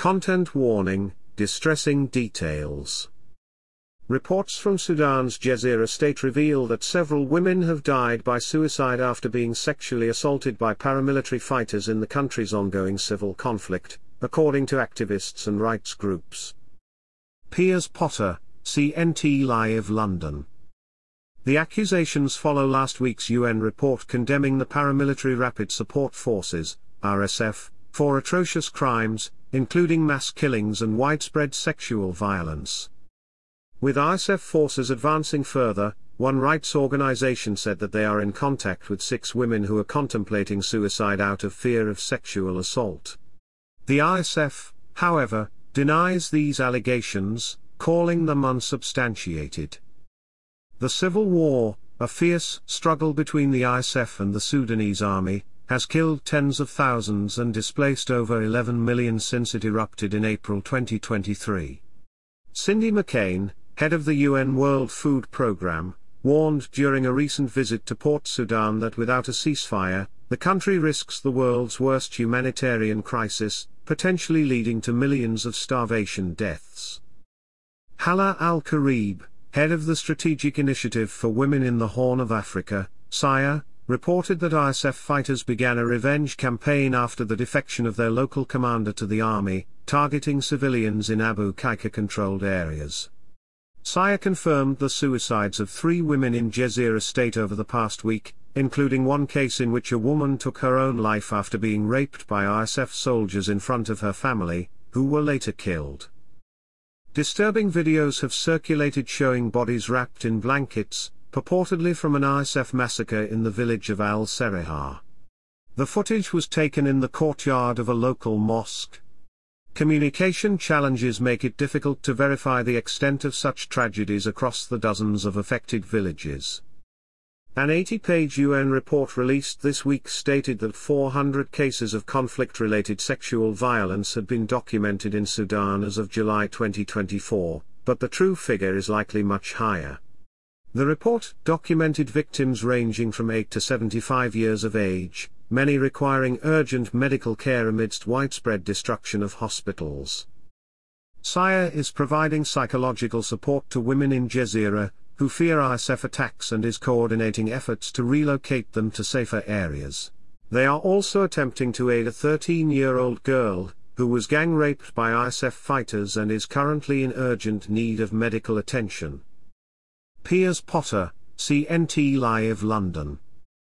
Content warning, distressing details. Reports from Sudan's Jazeera state reveal that several women have died by suicide after being sexually assaulted by paramilitary fighters in the country's ongoing civil conflict, according to activists and rights groups. Piers Potter, CNT Live London. The accusations follow last week's UN report condemning the paramilitary Rapid Support Forces, RSF, for atrocious crimes, including mass killings and widespread sexual violence. With RSF forces advancing further, one rights organization said that they are in contact with 6 women who are contemplating suicide out of fear of sexual assault. The RSF, however, denies these allegations, calling them unsubstantiated. The civil war, a fierce struggle between the RSF and the Sudanese army, has killed tens of thousands and displaced over 11 million since it erupted in April 2023. Cindy McCain, head of the UN World Food Programme, warned during a recent visit to Port Sudan that without a ceasefire, the country risks the world's worst humanitarian crisis, potentially leading to millions of starvation deaths. Hala Al-Karib, head of the Strategic Initiative for Women in the Horn of Africa, SIA, reported that RSF fighters began a revenge campaign after the defection of their local commander to the army, targeting civilians in Abu Qaika-controlled areas. SIA confirmed the suicides of 3 women in Jazeera state over the past week, including one case in which a woman took her own life after being raped by RSF soldiers in front of her family, who were later killed. Disturbing videos have circulated showing bodies wrapped in blankets, purportedly from an RSF massacre in the village of Al-Serihar. The footage was taken in the courtyard of a local mosque. Communication challenges make it difficult to verify the extent of such tragedies across the dozens of affected villages. An 80-page UN report released this week stated that 400 cases of conflict-related sexual violence had been documented in Sudan as of July 2024, but the true figure is likely much higher. The report documented victims ranging from 8 to 75 years of age, many requiring urgent medical care amidst widespread destruction of hospitals. SIA is providing psychological support to women in Jazeera, who fear RSF attacks, and is coordinating efforts to relocate them to safer areas. They are also attempting to aid a 13-year-old girl, who was gang-raped by RSF fighters and is currently in urgent need of medical attention. Piers Potter, CNT Live London.